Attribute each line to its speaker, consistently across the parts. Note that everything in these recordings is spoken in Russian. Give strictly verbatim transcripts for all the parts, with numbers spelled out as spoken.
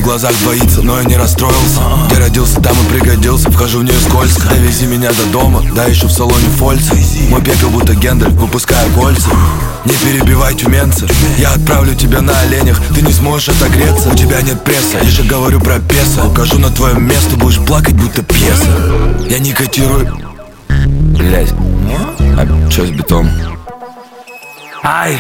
Speaker 1: глазах двоится, но я не расстроился. Где родился, там и пригодился. Вхожу в нее скользко. Довези меня до дома, да еще в салоне Фольца. Мой бег как будто Гендель, выпуская кольца. Не перебивай тюменцев, я отправлю тебя на оленях. Ты не сможешь отогреться, у тебя нет пресса. Я же говорю про песо. Укажу на твое место, будешь плакать, будто пьеса. Я не котирую. Блять, а чё с бетом? Ай!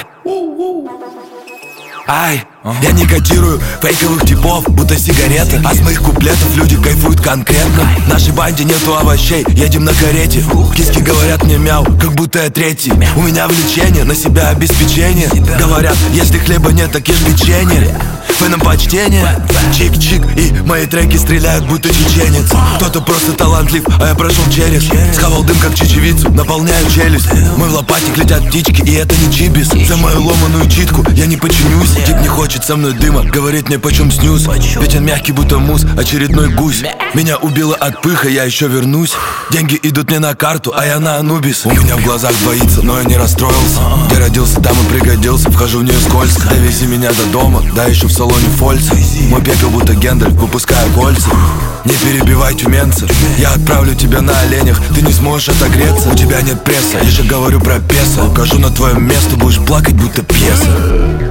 Speaker 1: Ай, я не кодирую фейковых типов, будто сигареты. А с моих куплетов люди кайфуют конкретно. В нашей банде нету овощей, едем на карете. Киски говорят мне мяу, как будто я третий. У меня влечение, на себя обеспечение. Говорят, если хлеба нет, так ешь печенье. Фэном почтение, чик-чик, и мои треки стреляют, будто чеченец. Кто-то просто талантлив, а я прошел через. Схавал дым, как чечевицу, наполняю челюсть. Мой в лопатник летят птички, и это не чибис. За мою ломаную читку я не подчинюсь. Тип не хочет со мной дыма, говорит мне почем снюс. Ведь он мягкий, будто мусс, очередной гусь. Меня убило от пыха, я еще вернусь. Деньги идут мне на карту, а я на Анубис. У меня в глазах двоится, но я не расстроился. Где родился, там и пригодился. Вхожу в нее скользко. Довези меня до дома, да еще в салоне Фольца. Мой бег как будто Гендель, выпуская кольца. Не перебивай тюменцев, я отправлю тебя на оленях. Ты не сможешь отогреться, у тебя нет пресса. Я же говорю про песо. Укажу на твое место, будешь плакать, будто пьеса.